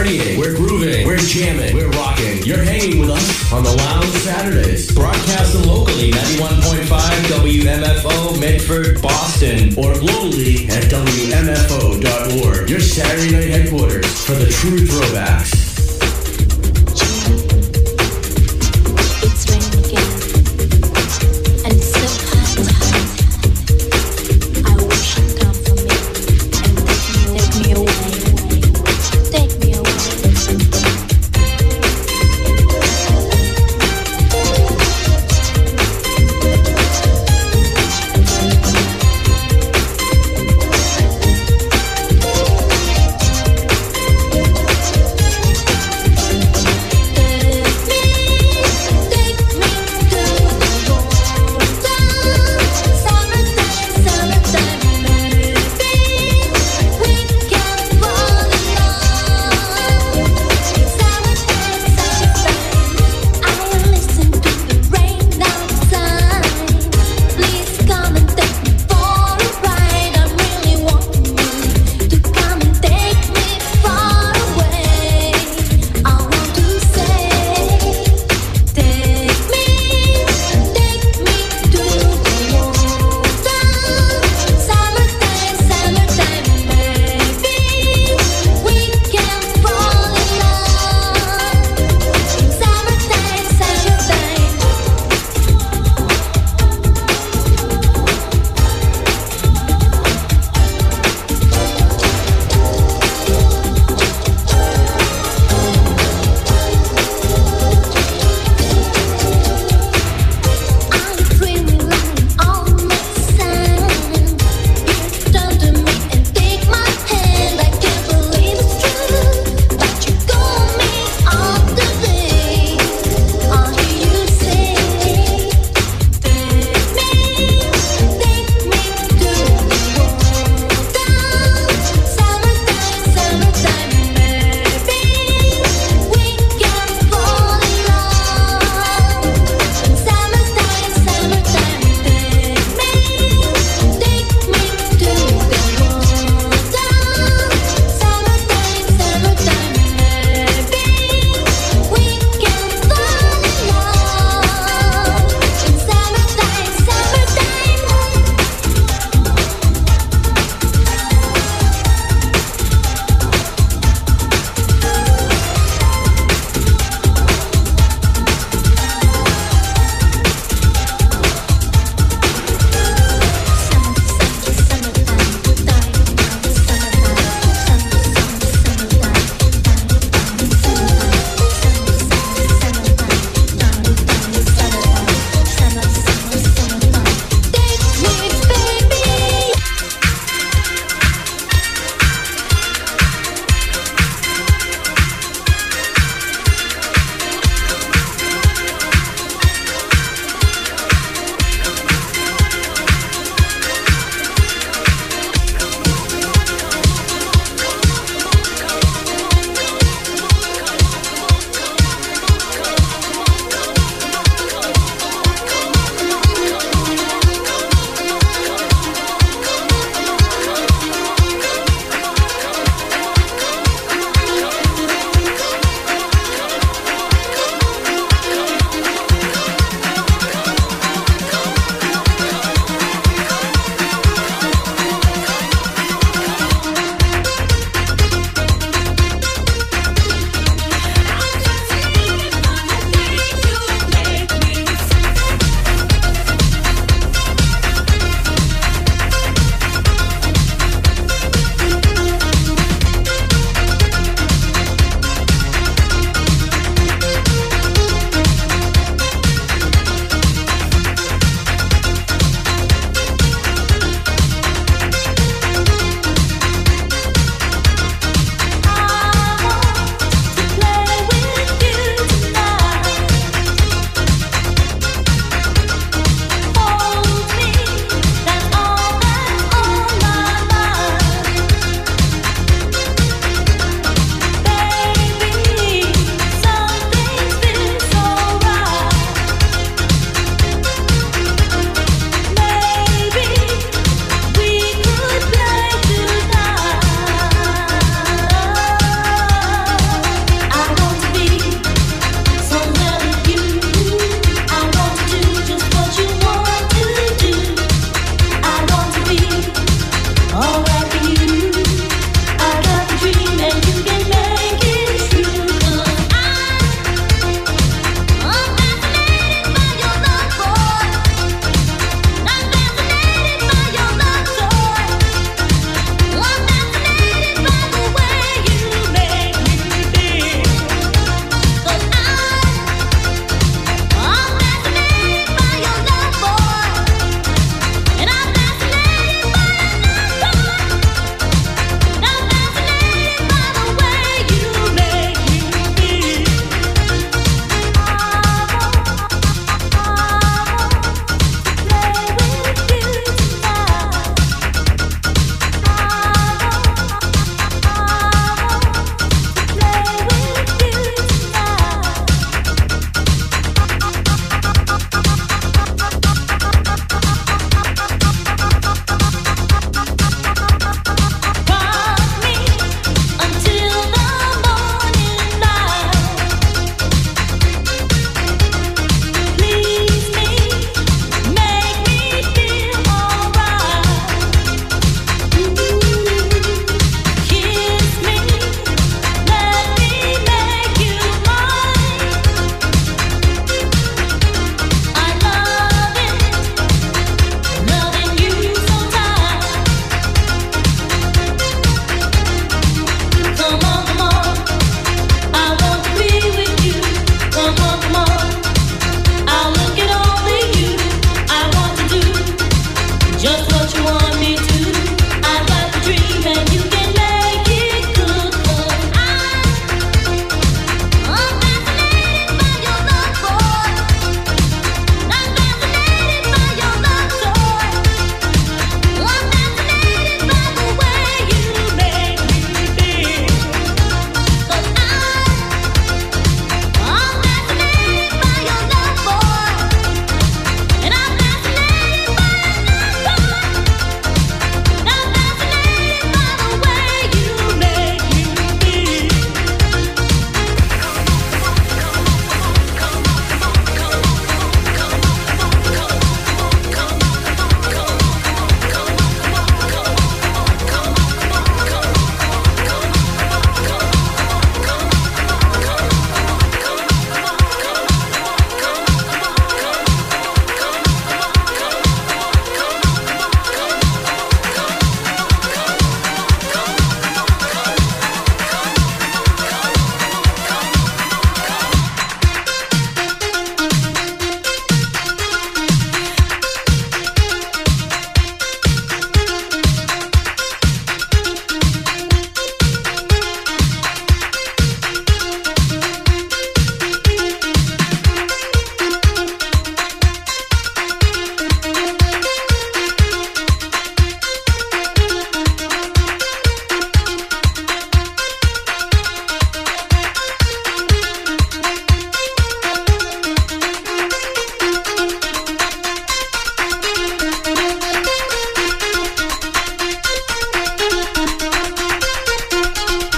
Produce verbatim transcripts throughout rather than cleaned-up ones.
partying, we're grooving, we're jamming, we're rocking. You're hanging with us on the Lounge Saturdays. Broadcasting locally, ninety-one point five W M F O, Medford, Boston. Or globally at W M F O dot org. Your Saturday night headquarters for the true throwbacks. It's raining again, and it's so hot. I wish you'd come for me and take me away, take me away.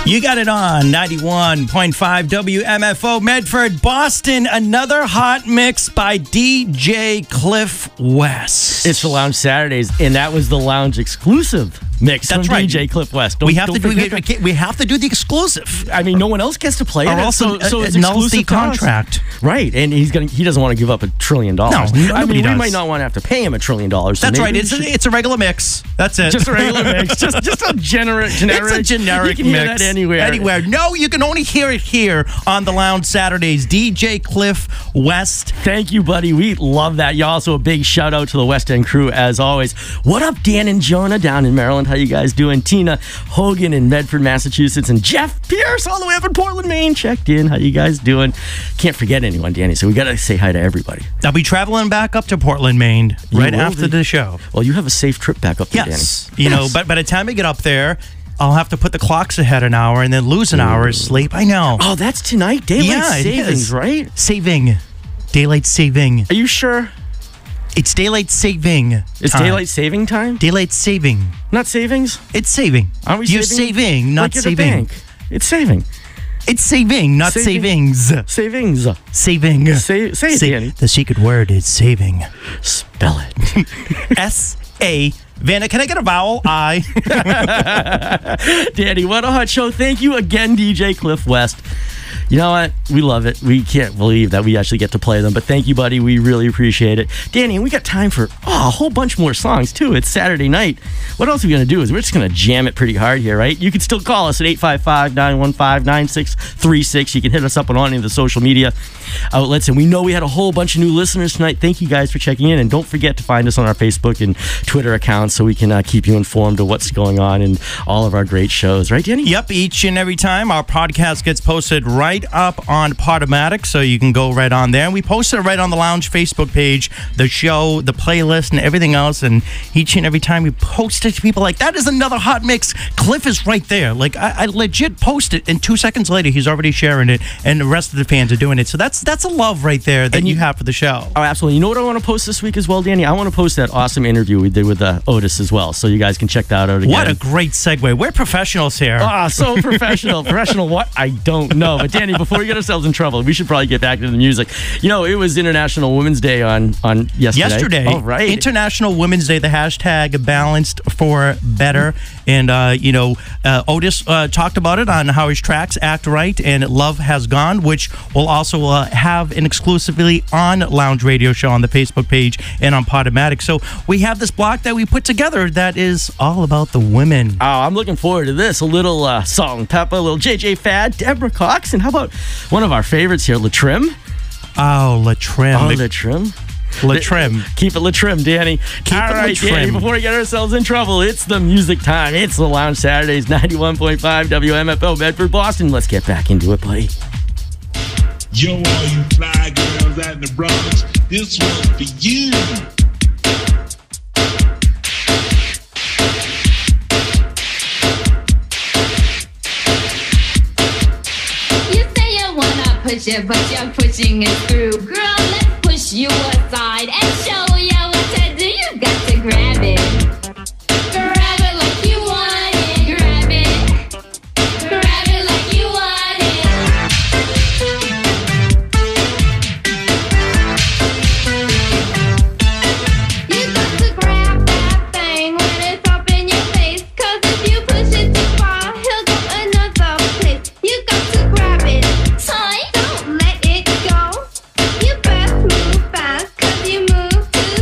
You got it on ninety-one point five W M F O Medford, Boston. Another hot mix by D J Cliff West. It's the Lounge Saturdays, and that was the Lounge exclusive mix That's from right. D J Cliff West. Don't, we have don't to do forget we, that. we have to do the exclusive. I mean, no one else gets to play Or it. also, so, so uh, it's nulls the exclusive to us. contract. Right, and he's gonna he doesn't want to give up a trillion dollars. No, I nobody mean, we does. might not want to have to pay him a trillion dollars. so That's maybe right. we It's a, should- it's a regular mix. That's it. just a regular mix, just just a generic, generic. It's a generic you can mix. hear that anywhere. Anywhere. No, you can only hear it here on the Lounge Saturdays. D J Cliff West. Thank you, buddy. We love that. You also a big shout out to the West End crew as always. What up, Dan and Jonah down in Maryland? How you guys doing? Tina Hogan in Medford, Massachusetts, and Jeff Pierce all the way up in Portland, Maine. Checked in. How you guys doing? Can't forget anyone, Danny. So we gotta say hi to everybody. I'll be traveling back up to Portland, Maine, You right will after be. the show. Well, you have a safe trip back up there, Yes. Danny. You know, Yes. but by the time I get up there, I'll have to put the clocks ahead an hour and then lose an hour of sleep. I know. Oh, that's tonight. Daylight Yeah, it savings, is. right? Saving. Daylight saving. Are you sure? It's daylight saving. It's time. daylight saving time, Daylight saving. not savings. It's saving. Aren't we You're saving? saving, not Like at a saving. bank. It's saving. It's saving, not Saving. savings. Savings. Saving. Say, say it, Sa- Danny. The secret word is saving. Spell it. S A. Vanna, can I get a vowel? I. Danny, what a hot show. Thank you again, D J Cliff West. You know what? We love it. We can't believe that we actually get to play them. But thank you, buddy. We really appreciate it. Danny, we got time for oh, a whole bunch more songs, too. It's Saturday night. What else are we going to do is we're just going to jam it pretty hard here, right? You can still call us at eight five five, nine one five, nine six three six. You can hit us up on any of the social media outlets. And we know we had a whole bunch of new listeners tonight. Thank you guys for checking in. And don't forget to find us on our Facebook and Twitter accounts so we can uh, keep you informed of what's going on in all of our great shows. Right, Danny? Yep, each and every time our podcast gets posted right up on Podomatic, so you can go right on there. And we post it right on the Lounge Facebook page, the show, the playlist, and everything else. And each and every time we post it to people like, that is another hot mix. Cliff is right there. Like, I, I legit post it, and two seconds later, he's already sharing it, and the rest of the fans are doing it. So that's that's a love right there that And you, you- have for the show. Oh, absolutely. You know what I want to post this week as well, Danny? I want to post that awesome interview we did with uh, Otis as well, so you guys can check that out again. What a great segue. We're professionals here. Ah, so professional. Professional what? I don't know. But Danny, before we get ourselves in trouble, we should probably get back to the music. You know, it was International Women's Day on, on yesterday. Yesterday, Oh, right. International Women's Day, the hashtag balanced for better. And, uh, you know, uh, Otis uh, talked about it on how his tracks Act Right and Love Has Gone, which will also uh, have an exclusively on Lounge Radio Show on the Facebook page and on Podomatic. So we have this block that we put together that is all about the women. Oh, I'm looking forward to this. A little uh, Salt and Pepper, a little J J Fad, Deborah Cox, and how about one of our favorites here, Latrim? Oh, La Trim. Oh, Latrim. La Trim. Keep it Latrim, Danny. Keep All it right, Latrim. Danny, before we get ourselves in trouble, it's the music time. It's the Lounge Saturdays, ninety-one point five W M F O, Medford, Boston. Let's get back into it, buddy. Yo, all you fly girls out in the Bronx, this one's for you. You say you wanna push it, but you're pushing it through. Girl, let's push you aside and show you what to do. You got to grab it. Grab it like you want it. Grab it. Grab it like you want it. You got to grab that thing when it's up in your face. 'Cause if you push it too far, he'll go another place. You got to grab it tight, don't let it go. You best move fast, 'cause you move too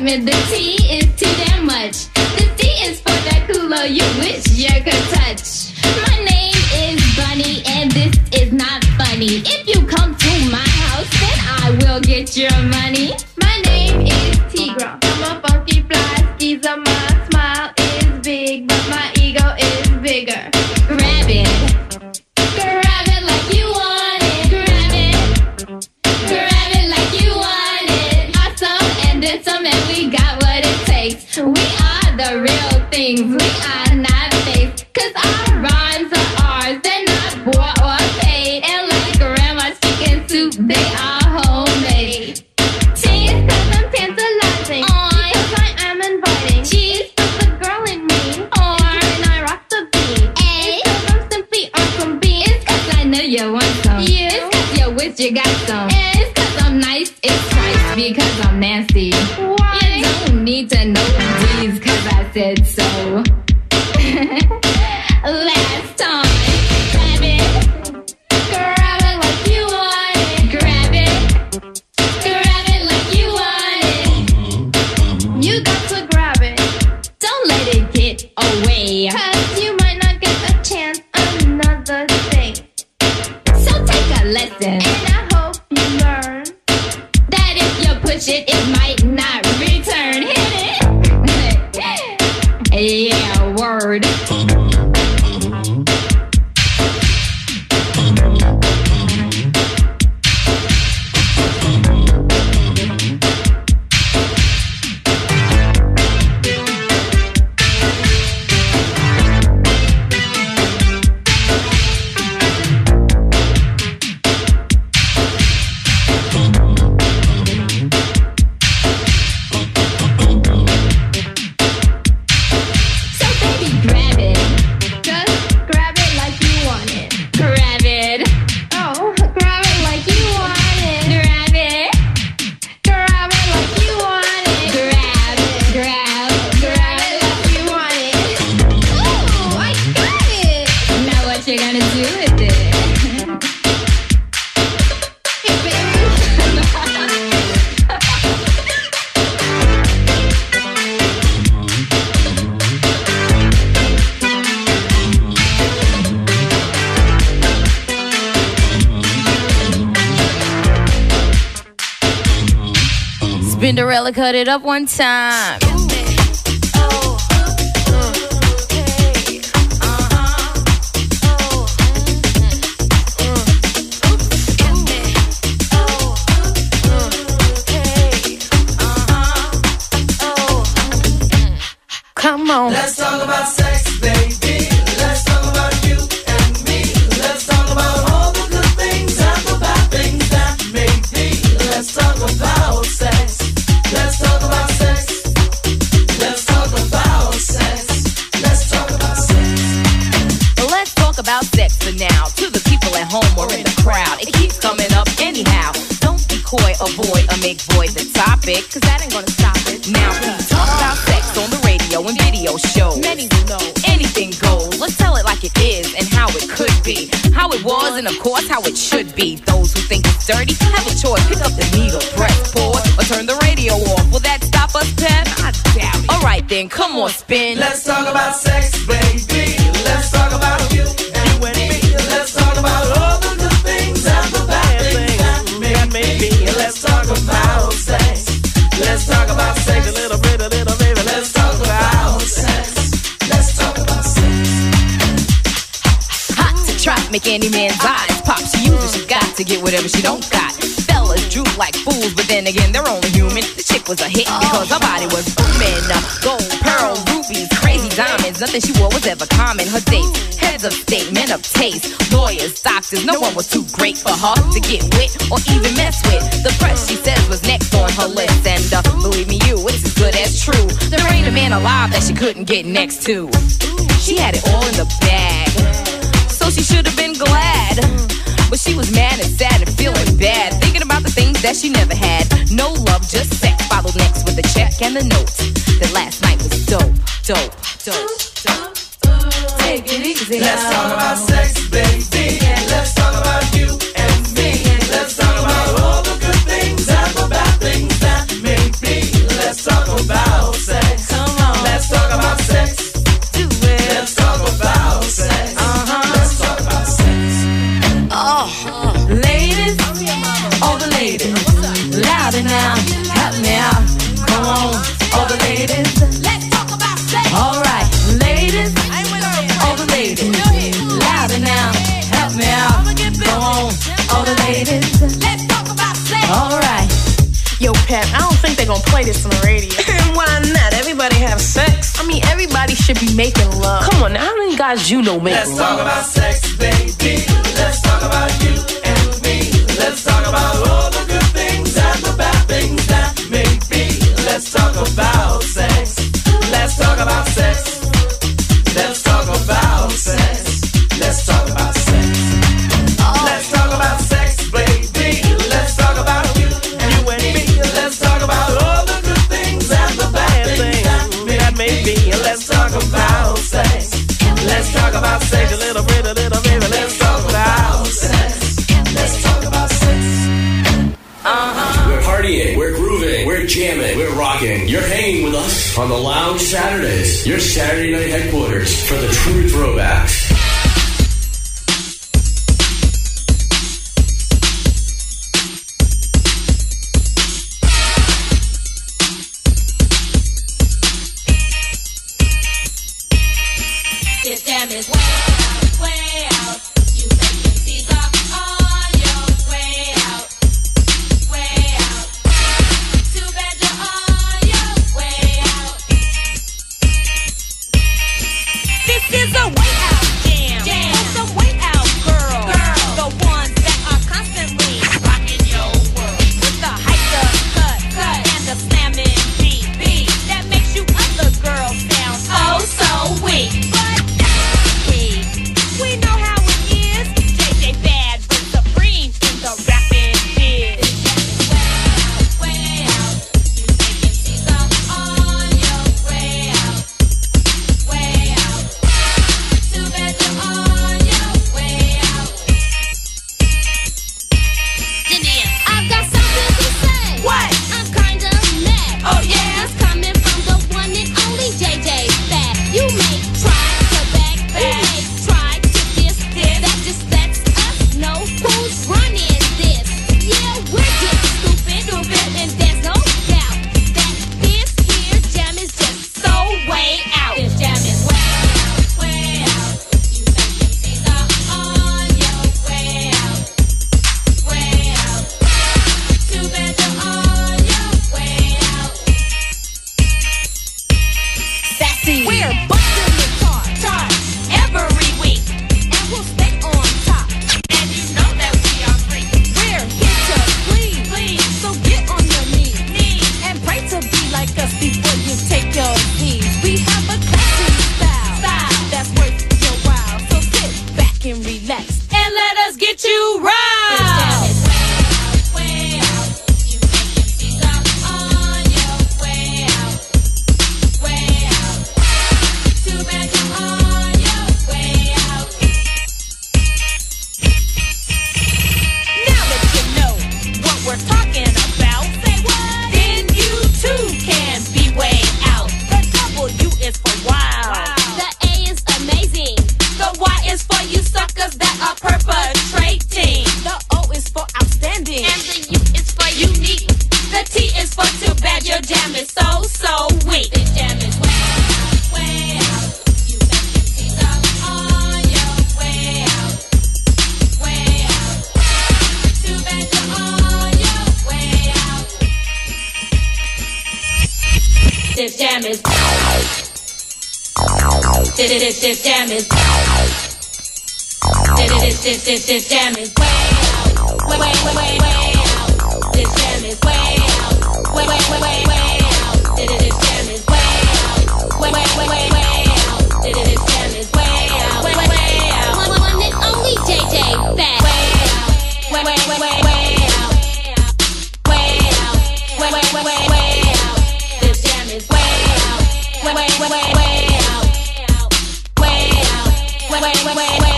excitement. The T is too damn much. The C is for that culo you wish you could touch. My name is Bunny and this is not funny. If you come to my house, then I will get your money. My name is Tigra. I'm a funky fly skeezer. My smile is big, but my ego is bigger. Grab it. Grab it like you want it. Grab it. Grab it like you want it. Awesome and then some, and we got what it takes. We are the real things. We are not fakes. Cause our rhymes are ours. They're not bought or paid. And like grandma's chicken soup, they are homemade. Cheese cause I'm tantalizing. Because I am inviting. Cheese for the girl in me. Or and I rock the beat. It's cause I'm simply awesome beat. It's cause I know you want some. You. It's cause you wish you got some. It's cause I'm nice. It's twice because I'm nasty. Why? You don't need to know these cause I said so. Last time. Grab it. Grab it like you want it. Grab it. Grab it like you want it. You got to grab it. Don't let it get away. Cause you might not get a chance another day. So take a lesson. And I hope you learn that if you push it, it might not return. Hit it. Yeah, word. Cinderella cut it up one time. Come on. Let's talk about sex, baby. Let's talk about you and me. Let's talk about all the good things and the bad things that may be. Let's talk about sex. Let's talk about sex. Let's talk about sex. Let's talk about sex. Well, let's talk about sex for now. To the people at home or in the crowd, it keeps coming up anyhow. Don't be coy, avoid, or make void the topic, cause that ain't gonna stop it. Now please talk about sex on the radio and video shows. Many will know anything goes. Let's tell it like it is and how it could be, how it was and of course how it should be. Those who think it's dirty have a choice. Pick up the needle, press pause, or turn the radio off. Will that stop us, Pep? I doubt it. Alright then, come on, spin. Let's talk about sex, baby. Let's talk about you and me. Let's talk about all the good things and the bad things that may be. Let's talk about sex. Let's talk about sex. A little bit, a little baby. Let's talk about sex. Let's talk about sex. Hot to trap, make any man's eyes pop. She uses, she got to get whatever she don't got. Fellas droop like fools, but then again, they're only human. The chick was a hit because her body was booming. Gold, pearl, rubies, crazy diamonds. Nothing she wore was ever common. Her dates, heads of state, men of taste, lawyers, doctors. No one was too great for her to get with or even mess with. The press, she says, was next on her list. And uh, believe me, you, it's as good as true. There ain't a man alive that she couldn't get next to. She had it all in the bag, so she should have been glad. But she was mad and sad and feeling bad, thinking about the things that she never had. No love, just sex. Followed next with a check and the note that last night was dope, dope, dope, dope. Take it easy. Let's talk about sex, baby. Let's talk about you and me. Let's talk about all the good things and the bad things that may be. Let's talk about All the ladies, let's talk about sex. All right. Yo, Pep, I don't think they're gonna play this on the radio. Why not? Everybody have sex. I mean, everybody should be making love. Come on, now, how many guys you know make love? Let's talk about sex, baby. Let's talk about you and me. Let's talk about all the good things and the bad things that may be. Let's talk about sex. Let's talk about sex. Let's talk about sex. Let's talk about sex. Let's talk about sex, baby. Let's talk about you and you and me. Let's talk about all the good things and the bad things that may be. Let's talk about sex. Let's talk about sex a little bit, a little bit. Let's talk about sex. Let's talk about sex. Uh-huh. We're partying, we're grooving, we're jamming, we're rocking. You're hanging with us on the Lounge Saturdays, your Saturday night headquarters for the true throwbacks. This jam is way out, way out. You vacancies are on your way out, way out. Too bad you're on your way out. This is a way out jam. Jam. With some way out girls. Girls. The ones that are constantly rocking your world. With the hype, the cut, cut, and the slamming beat, beat. That makes you other girls sound oh so weak. But we know how it is. J J Bad but supreme in the rapping biz. Way out, way out. You vacancies are on your way out, way out. Too bad you're on your way out. Jania, I've got something to say. What? I'm kinda mad. Oh yeah? It's coming from the one and only J J Bad. You may try to back, back, try to diss this. That just lets us know who's running this. Yeah, we're getting stupid, stupid, and there's no doubt that this here jam is just so way out. This jam is way out, way out. You vacancies are on your way out, way out. Too bad you're on your way out. Sassy. We're busting the chart, chart every week, and we'll stay on top. And you know that we are free. We're here to please, please. So get on your knees, knees, and pray to be like us before you take your keys. We have a classy style, style that's worth your while. So sit back and relax, and let us get you right. This jam is way out, way out. You vacancies are on your way out, way out. Too bad you're on your way out. Now that you know what we're talking about, say what? Then you too can be way out. The W is for wild. The A is amazing. The Y is for you suckers that are perpetrating. The O is for outstanding. And the U is for unique. The T is for too bad your jam is so, so weak. This jam is way out, way out. You vacancies are on your way out, way out. Too bad you're on your way out. This jam is this this this jam is this this this this this jam is way out, way way way way way out. This jam is way out, way way way way way out. This this jam is way out, way way way way way out. This this jam is way out, way way way out. One one and only J J Bad. Way out, way way way way way out, way out, way way way way way out. This jam is way out, way way way way way out, way out, way way way way way out.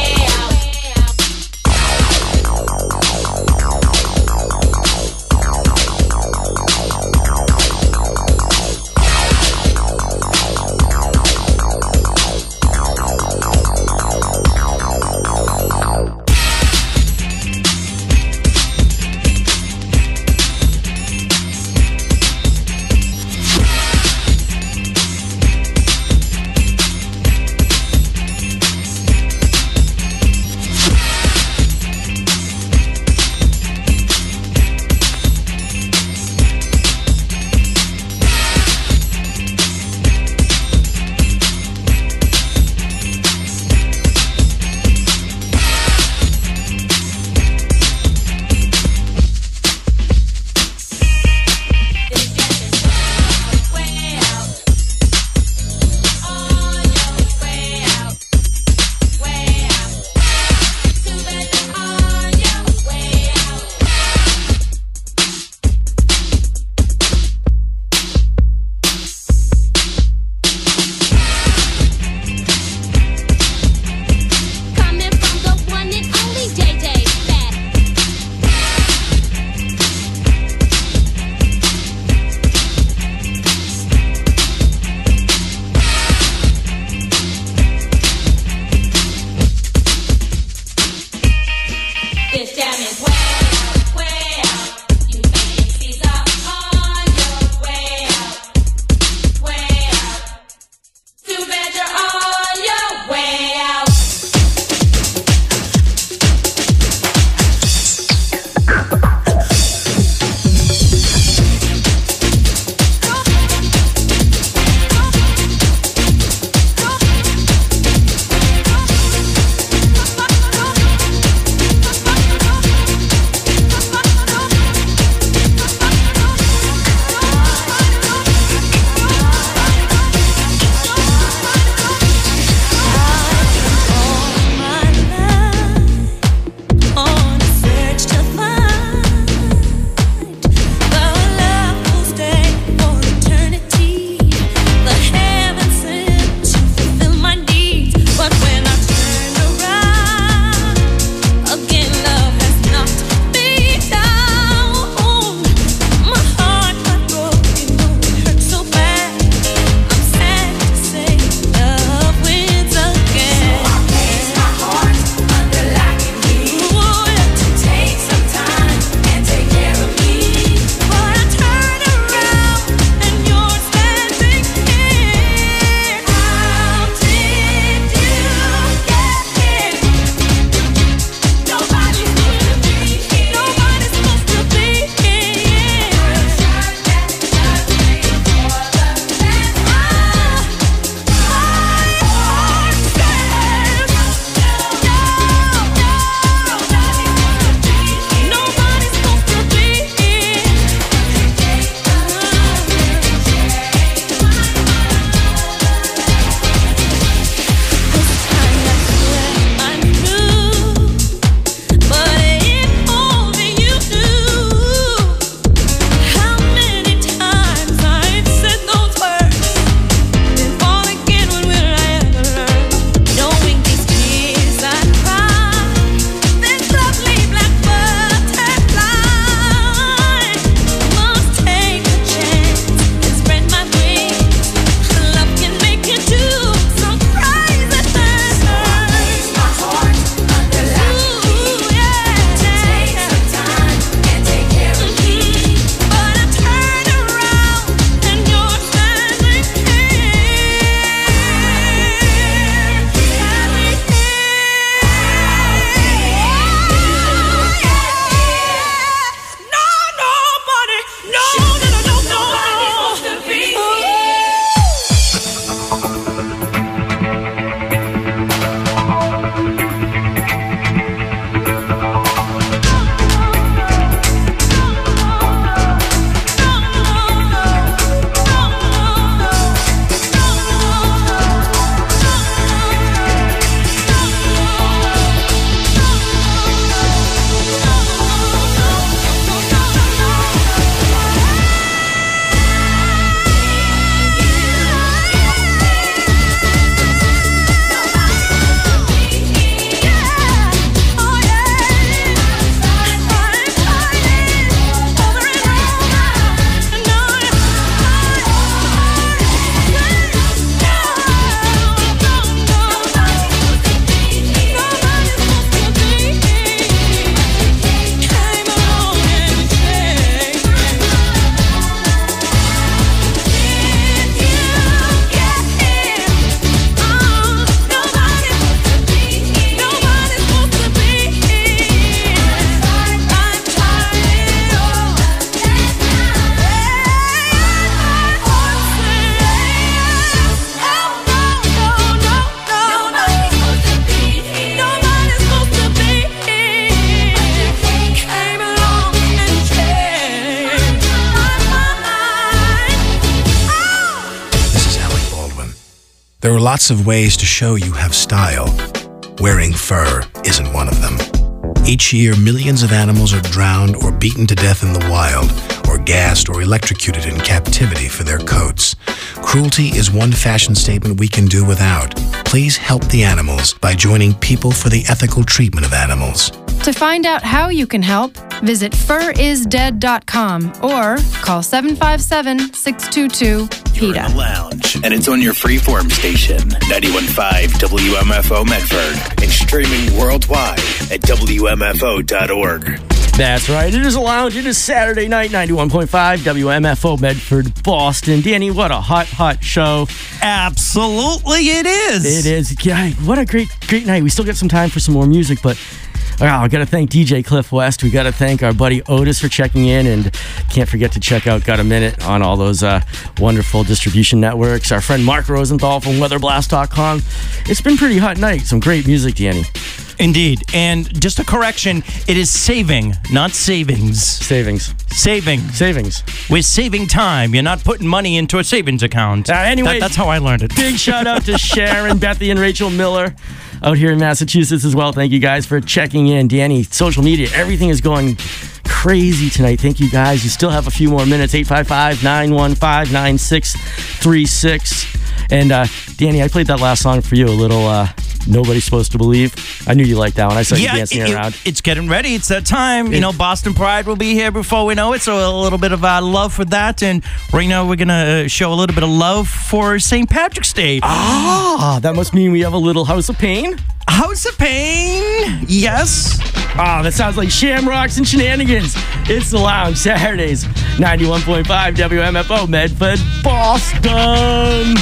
lots of ways to show you have style. Wearing fur isn't one of them. Each year, millions of animals are drowned or beaten to death in the wild, or gassed or electrocuted in captivity for their coats. Cruelty is one fashion statement we can do without. Please help the animals by joining People for the Ethical Treatment of Animals. To find out how you can help, visit fur is dead dot com or call seven five seven, six two two, PETA. You're in the lounge, and it's on your freeform station, ninety-one point five W M F O Medford, and streaming worldwide at W M F O dot org. That's right. It is a lounge. It is Saturday night, ninety-one point five W M F O Medford, Boston. Danny, what a hot, hot show. Absolutely it is. It is. Yeah, what a great, great night. We still got some time for some more music, but oh, I got to thank D J Cliff West. We got to thank our buddy Otis for checking in, and can't forget to check out Got a Minute on all those uh, wonderful distribution networks. Our friend Mark Rosenthal from weather blast dot com. It's been a pretty hot night. Some great music, Danny. Indeed. And just a correction, it is saving, not savings. Savings. Saving. Savings. We're saving time. You're not putting money into a savings account. Uh, anyway, that, that's how I learned it. Big shout out to Sharon, Bethy, and Rachel Miller out here in Massachusetts as well. Thank you guys for checking in. Danny, social media, everything is going crazy tonight. Thank you guys. You still have a few more minutes. eight five five, nine one five, nine six three six. And uh, Danny, I played that last song for you, a little uh, Nobody's Supposed to Believe. I knew you liked that one. I saw you yeah, dancing it, around. It, it's getting ready. It's that time. It, you know, Boston Pride will be here before we know it, so a little bit of uh, love for that. And right now we're going to show a little bit of love for Saint Patrick's Day. Ah, that must mean we have a little House of Pain? House of Pain, yes. Ah, that sounds like shamrocks and shenanigans. It's the lounge, Saturdays, ninety-one point five W M F O Medford, Boston.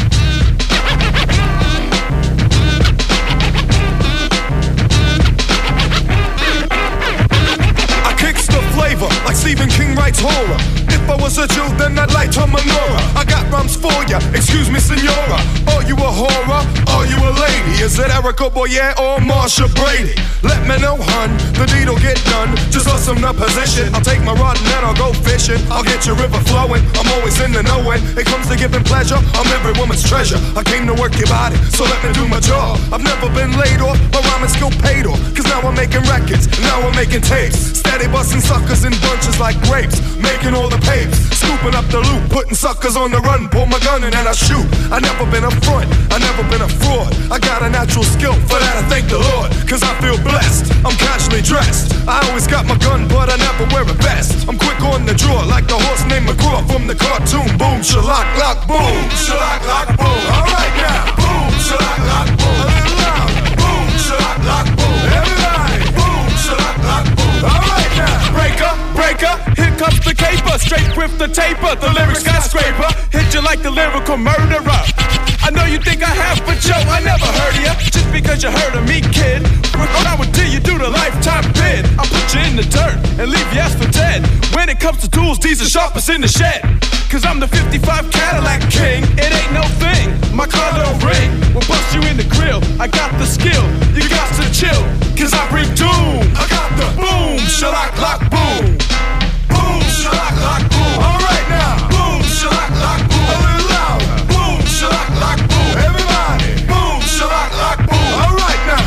Flavor, like Stephen King writes horror. If I was a Jew, then I'd light a menorah. I got rhymes for ya, excuse me, senora. Are you a horror? Are you a lady? Is it Erica Boyer or Marsha Brady? Let me know, hun, the deed'll get done. Just listen the position. I'll take my rod and then I'll go fishing. I'll get your river flowing, I'm always in the know when it comes to giving pleasure, I'm every woman's treasure. I came to work your body, so let me do my job. I've never been laid off, my rhyming skill paid off. Cause now I'm making records, now I'm making tapes. Steady busting suckers in bunches like grapes, making all the papes, scooping up the loot, putting suckers on the run, pull my gun and then I shoot. I never been a front, I never been a fraud. I got a natural skill, for that I thank the Lord. Cause I feel blessed, I'm casually dressed. I always got my gun, but I never wear a vest. I'm quick on the draw, like the horse named McGraw from the cartoon. Boom, shalock, lock, boom, shalock, lock, boom. Alright now, boom, shalock, lock, boom. A little louder, boom, shalock, lock, boom. Everybody, boom, shalock, lock, boom. Alright now, breaker, breaker, here comes the caper, straight with the taper, the lyric skyscraper, hit you like the lyrical murderer. I know you think I have, but yo, I never heard of ya. Just because you heard of me, kid. What I would do, you do the lifetime bid. I'll put you in the dirt and leave you ass for dead. When it comes to tools, these are sharpest in the shed. Cause I'm the fifty-five Cadillac king, it ain't no thing. My car don't ring, we'll bust you in the grill. I got the skill, you got to chill. Cause I bring doom, I got the boom, shalock, lock, boom. Boom, shalock, lock, boom. Alright now, boom, shalock, lock, boom. A little louder, boom, shalock, lock, boom. Everybody, boom, shalock, lock, boom. Alright now.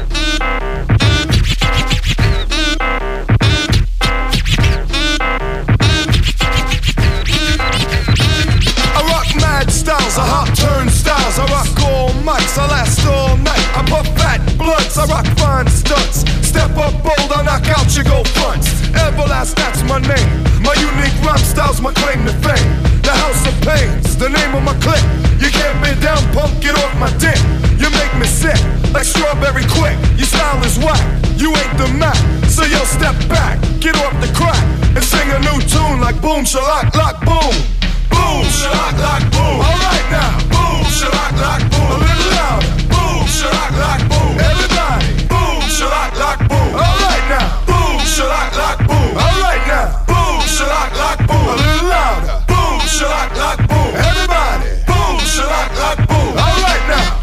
I rock mad styles, I hop turnstiles, I rock all mics, I last all night. I puff fat blunts, I rock fine stunts. Step up bold, I knock out your gold fronts. Everlast, that's my name. My unique rhyme style's my claim to fame. The House of Pain's the name of my clique. You can't be down, punk, get off my dick. You make me sick, like strawberry quick. Your style is whack, you ain't the Mac. So yo, step back, get off the crack, and sing a new tune like boom, shalock, lock, boom. Boom, shalock, lock, boom. Alright now, boom, shalock, lock, boom. A little louder, boom, shalock, lock, boom. Everybody, boom, shalock, lock, boom. Alright now, boom, shalock, lock, boom. Alright now, boom, shalock, lock, boom. A little louder, boom, shalock, lock, boom. Everybody, boom, shalock, lock, boom. Alright now.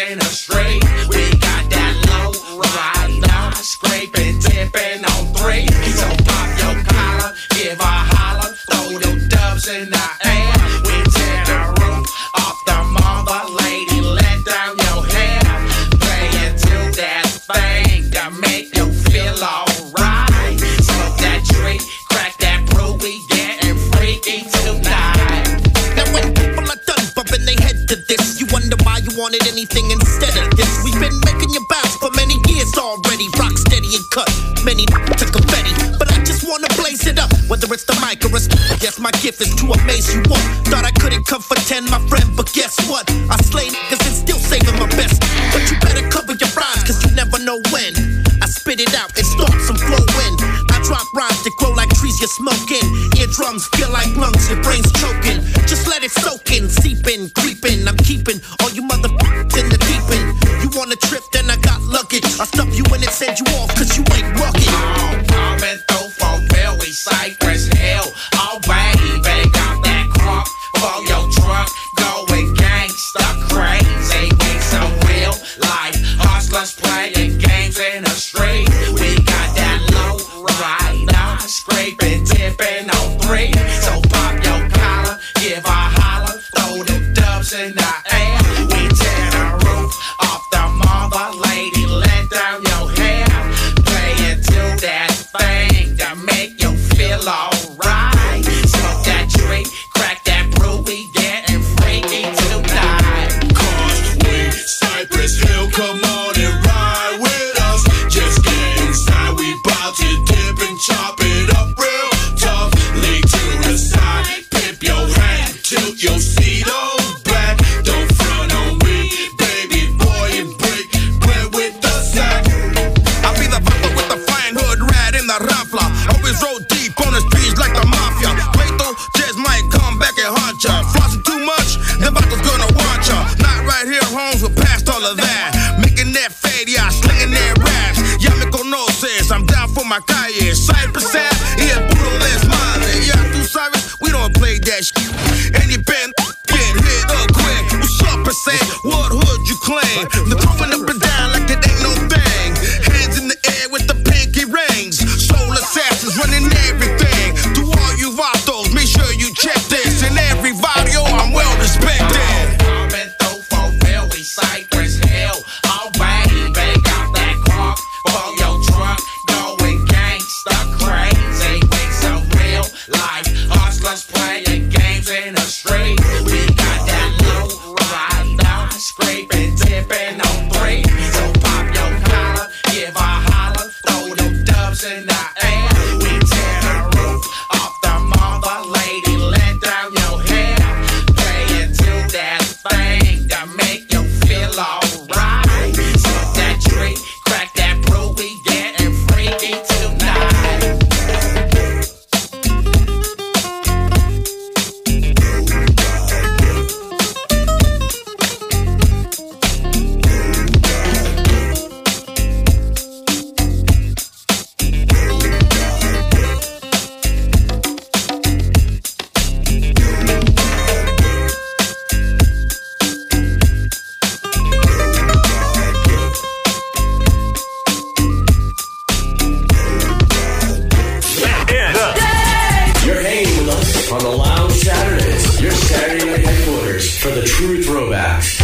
in the street. We got that low rider, scraping, tipping on three. So pop your collar, give a holler, throw them dubs in the air. We tear the roof off the mother, lady, let down your hair. Play into that thing to make you feel alright. Smoke that tree, crack that brew, we getting freaky tonight. Now when people are done bumping their head to this, you wonder why you wanted anything instead of this. We've been making you bounce for many years already, rock steady and cut many to confetti, but I just wanna blaze it up, whether it's the mic or it's yes, my gift is to amaze you all. Thought I couldn't come for ten, my friend, but guess what? I slay niggas and still saving my best. But you better cover your rhymes, cause you never know when I spit it out and start some flow in. I drop rhymes that grow like trees you're smoking. Eardrums feel like lungs, your brain's choking. Just let it soak in, seeping, creeping. I'm keeping all you motherfuckers in the deep end. You want a trip, then I got luggage. I stuff you in and send you off, cause you ain't rugged. Oh, coming through for Philly, Cypress Hill. Oh, baby, got that crunk for your truck. Going gangsta crazy. We some real life hustlers playing games in the street. We got that low rider, scraping, tipping on three. So pop your collar, give a holler, throw them dubs in the air. We tear the roof off the mother, lady, let down your hair. Play into that thing to make you feel alright. Smoke that tree, crack that brew, we getting freaky tonight. Cause we Cypress Hill, come on and ride with us. Just get inside, we bout to dip and chop it up real tough. Lay to the side, pimp your hat, tilt your seat on back. Don't front on me, baby boy, and break bread with the sack. I be the papa with the fine hood rat in the raffler. Always roll deep on the streets like the mafia. Plato just might come back and haunt ya. Flossing too much, the bottle's gonna want ya. Not right here, Holmes, we're past all of that. Making that fade, yeah, slinging that raps. Ya me conoces, I'm down for my calle. Cypress Ave, yeah, puro desmadre. Yeah, tú sabes, we don't play that shit. And you been get hit up quick. What's up, percent? What hood you claim? The throwing up and down like it ain't no thing. Hands in the air with the pinky rings. Soul assassins running everything. To all you vatos, make sure you check this. In every video, I'm well respected. Coming through for Philly, Cypress Hill. Oh, baby, got that crunk for your truck. Going gangsta crazy. We some real life hustlers playing games in the street. We got that low rider, scraping, tipping on three. So pop your collar, give a holler, throw them dubs in the air. We tear the roof off the mother, lady, let down your hair. Play into that thing to make you feel alright. Smoke that tree, crack that brew, we getting freaky tonight. You're hanging with us on the Lounge Saturdays, your Saturday night headquarters for the true throwbacks.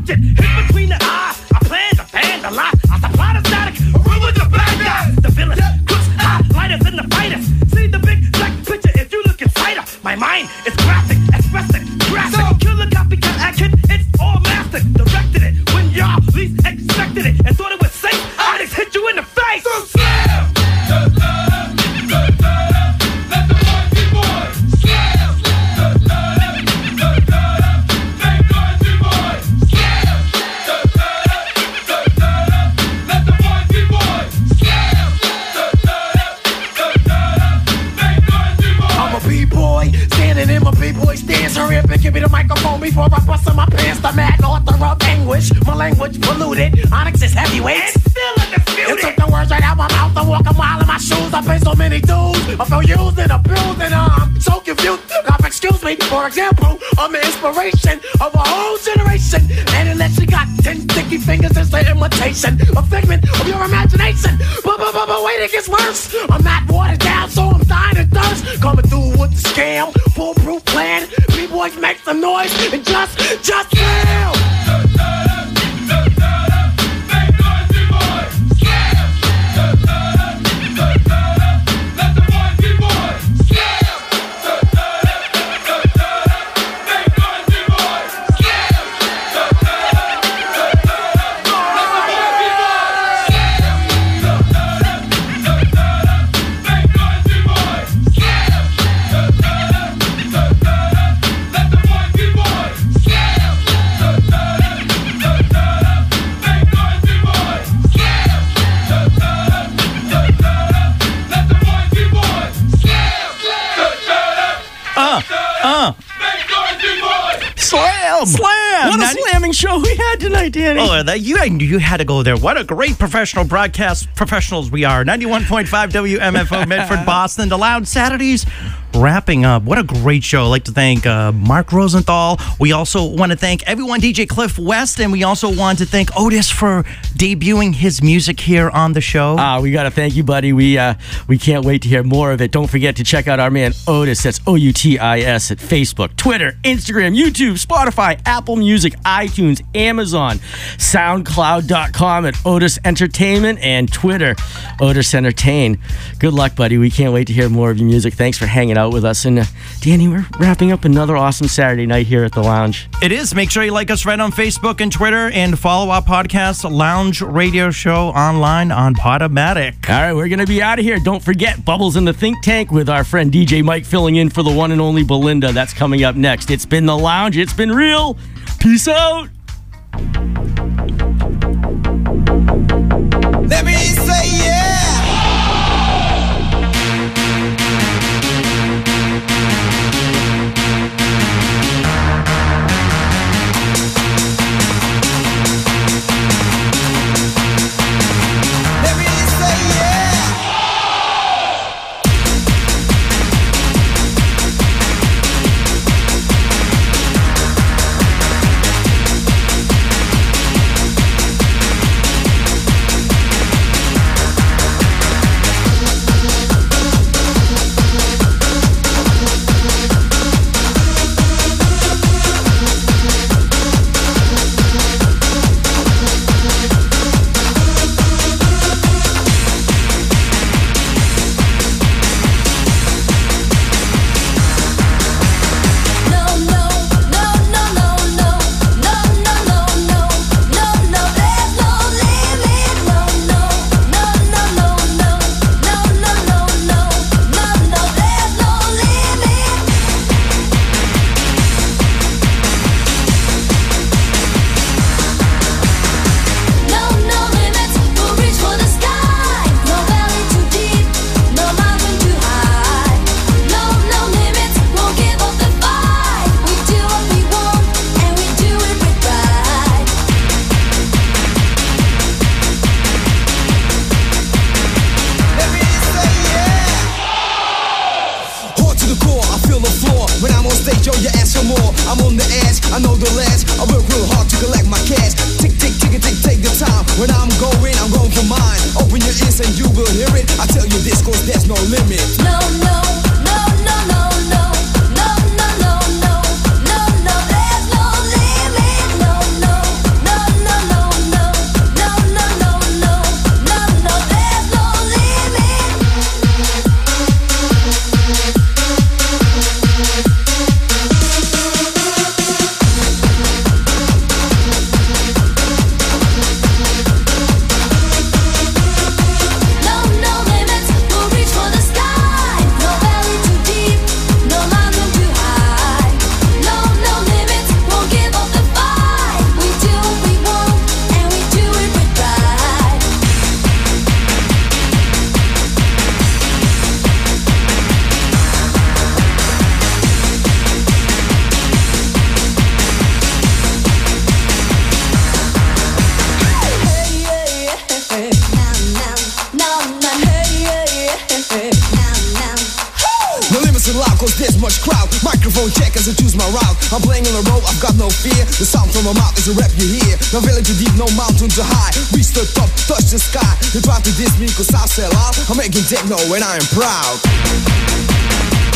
object. Hit between the eyes. I plan to ban the lie. I supply the static. A room with the bad guys. The villains, crooks, highlighters, and the fighters. See the big black picture if you look inside her. My mind is graphic, expressive, graphic. Killer copycat action. It's all mastered. Directed it when y'all least expected it and thought it was safe. I just hit you in the face. So slam. In my B-boy stance, hurry up and give me the microphone before I bust in my pants. The mad author of anguish, my language polluted. Onyx is heavyweight, and still undisputed. You took the words right out my mouth. I walk a mile in my shoes. I pay so many dues. I feel used and abused, and I'm so confused. God, excuse me. For example, I'm the inspiration of a whole generation, and unless you got ten sticky fingers, it's the imitation, a figment of your imagination. But but but but wait, it gets worse. I'm not watered down, so I'm dying of thirst. Coming through with the scam. Foolproof plan, B-boys make some noise and just, just fail. Slam! Slam! What a slamming show we had tonight, Danny. Oh, that, you, you had to go there. What a great professional broadcast professionals we are. ninety-one point five W M F O Medford, Boston. The Loud Saturdays wrapping up. What a great show. I'd like to thank uh, Mark Rosenthal. We also want to thank everyone, D J Cliff West, and we also want to thank Otis for debuting his music here on the show. Ah, uh, we got to thank you, buddy. We uh, we can't wait to hear more of it. Don't forget to check out our man Otis. That's O U T I S at Facebook, Twitter, Instagram, YouTube, Spotify, Apple Music, iTunes, Amazon, SoundCloud dot com at Otis Entertainment, and Twitter, Otis Entertain. Good luck, buddy. We can't wait to hear more of your music. Thanks for hanging out with us. And uh, Danny, we're wrapping up another awesome Saturday night here at the Lounge. It is. Make sure you like us right on Facebook and Twitter, and follow our podcast, Lounge Radio Show, online on Podomatic. All right, we're going to be out of here. Don't forget Bubbles in the Think Tank with our friend D J Mike filling in for the one and only Belinda. That's coming up next. It's been the Lounge. It's been real. Peace out. Let me say yeah. Microphone check as I choose my route. I'm playing on the road, I've got no fear. The sound from my mouth is a rap you hear. No valley too deep, no mountain too high. Reach the top, touch the sky. You try to diss me cause I sell out. I'm making techno and I am proud.